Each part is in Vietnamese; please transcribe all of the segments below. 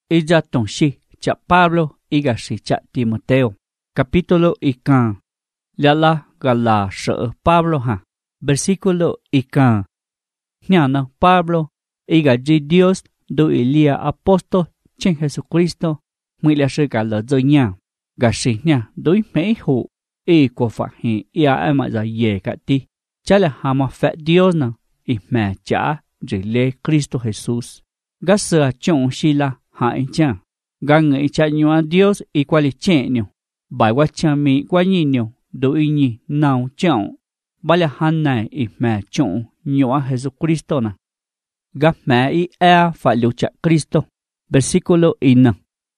ella tonshi cha Pablo iga si cha Timoteo. Capítulo ikan. Lala gala sợ Pablo ha. Versículo ikan. Nhana Pablo iga di Dios do Elia apóstol trên Jesucristo. Mười là sự cả lỡ dơi nhà. Gà sĩ nha đối mấy hụ. Ý của phạt hình ia em mà ra dễ cả ti. Chá là hà mà phép Dios nè. Ý mẹ chá rì lê Cristo Jesus. Gà sửa chồng xì là hạ anh chàng. Gà ngợi chá nhòa Dios ý qua lì chê nhiều. Bài quá chá mì quá nhì nhiều. Đô ý nhì nào chồng. Bà là hàn này ý mẹ chồng nhòa Jesus Cristo nè. Gà mẹ ý phải lưu chá Cristo. Versículo ina.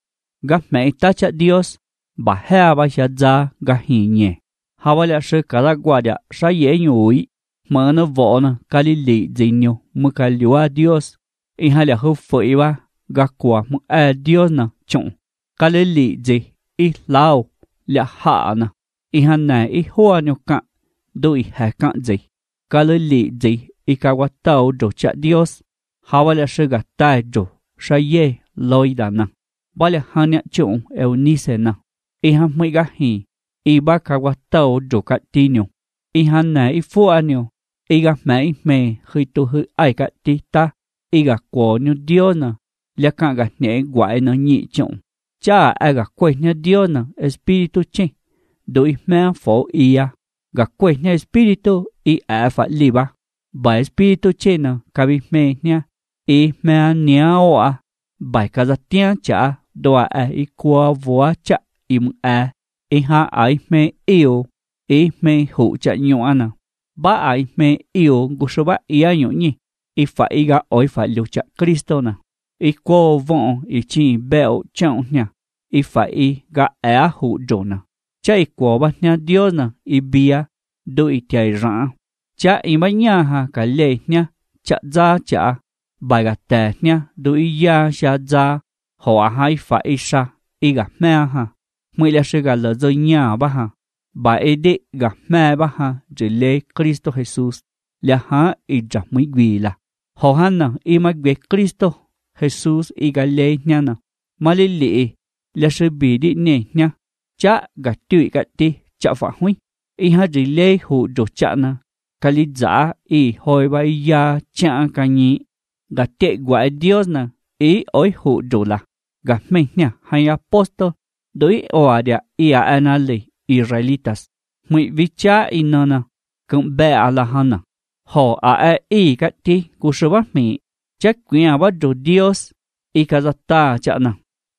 Gà mẹ ý ta chá Dios. Bà hea bà xa ra gà hì nhẹ. Hà bà lạ sư cả ra quả đạ xa dễ nhủi. Mà nó võ nè cá lý lị dì nhiều. Mà cá liu à Dios. Ý hà lạ hư phơi bà gà quả mà Dios nè trọng. Cá lý lị dì ý lao lạ hạ nè. Ý hà nè ý hoa nhau cạn. Đô ý hà cạn dì. Cá lý lị dì ý cá quả tàu đổ chạ Dios. Hà bà lạ sư gà tai đổ xa dễ lôi đà nè. Bà lạ hà nhạc trọng Eunice nè. Ý hà mấy gà hì. Ý bà cá quả tàu đổ cạ tì nhiều. Ý hà nè ý phua nhiều. Ý gà mẹ ý mê khơi tu hư ai cạ tì ta. Ý gà quả nhiều Dios nè. Lạ cạ gà nẹ quại nó nhị trọng. Chá ai gà quay nha Dios nè. Espiritu chê. Đô ý mẹ phổ ý à. Gà quay nha Espiritu ý phải lì bà. Bà Espiritu chê nè. Cà bì mê nha. Ý mẹ nhá ô à. Bà cá ra tiếng chá. Đô ý qua vua chá. Ý mừng ý hà ai mê yêu. Ý mê hụ chá nhộ à nè. Bà ai mê yêu. Gù sô bà ý à nhộ nhỉ. Ý phải ý gà ôi phải lưu chá Cristo nè. Ý cô vọng ý chì bèo trọng nha. Ý phải ý gà hụ dồ nè. Chá ý cô bà nha Dios nè. Ý bia. Đô ý tiài rã. Chá ý bà nha hà cả lê nha. Chá ra chá. Bà gà tè nha. Đô ý ya xa ra. Họ hai phải ý xa. Ý gà mẹ hà. Mười là sự gà lỡ rơi nhà bà hà. Bà ý đế gà mẹ bà hà. Rồi lê Cristo Jesus. Là hà ý trả mấy quỳ là. Họ hà nè ý mà quê Cristo Jesus ý gà lê nha nè. Mà lê lệ là sự bị đi nè nha. Chá gà tụi gà tì chá phá huy. Ý hà rồi lê hụ rổ chá nè. Cả lý giá ý hồi bà ý ya chá cả nhị. Gà tệ quả Dios nè. Ý ôi hụ rổ là. Gà mê nha hay apostol. Đối ổ đĩa ý à lê Israelitas. Mười vi chá ý nè nè. Cũng bè à là hà nè. Họ ý gà tì cú sơ bác mì. Chắc quý à bác rổ Dios. Ý cả già ta chá nè.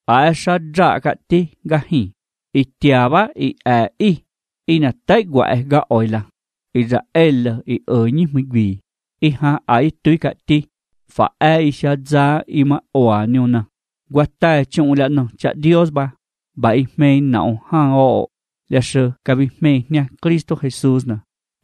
Sa ra gà tì gà hì. Ý tìa bác ý. Ý nà tay quả gà ôi là. Ý ra ý nhí mấy quỳ. Ý hà ý túi gà tì. Phá ý xa ra ý mà ổ nhiều nè. Quả tay trọng là nè chá Dios bà. Bà ý mê nạo hàng ổ. Là sơ cà bì mê nha Cristo Jesus nè.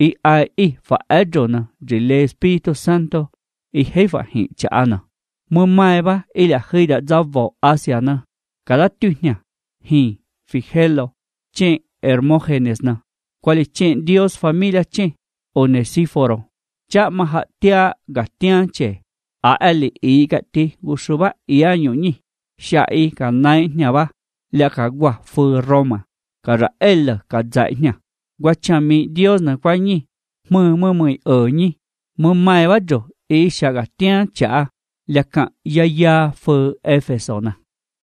Ý phá rô nè. Rì lê Espiritu Santo. Ý hãy phá hị chá nè. Mùa mai bà ý là khơi đã giao vào Asia nè. Cả lá tùy nha. Hì, Figelo. Chên Hermogenes nè. Qua lì chên Dios familia chên. Onesiforo. Chá mà hạ tia gà tiang chê. Lì ý gà tì gù sô bà ý à nhổ nhỉ. Xá ý cả nai nha bà. Lạ cả quả phư Roma. Cả ra cả dạy nha. Quả chá mì Dios nè qua nhỉ. Mơ nhỉ. Mơ mai bà rô. Ý xá gà tiang chá. Lạ cả ya phư Epheso nè.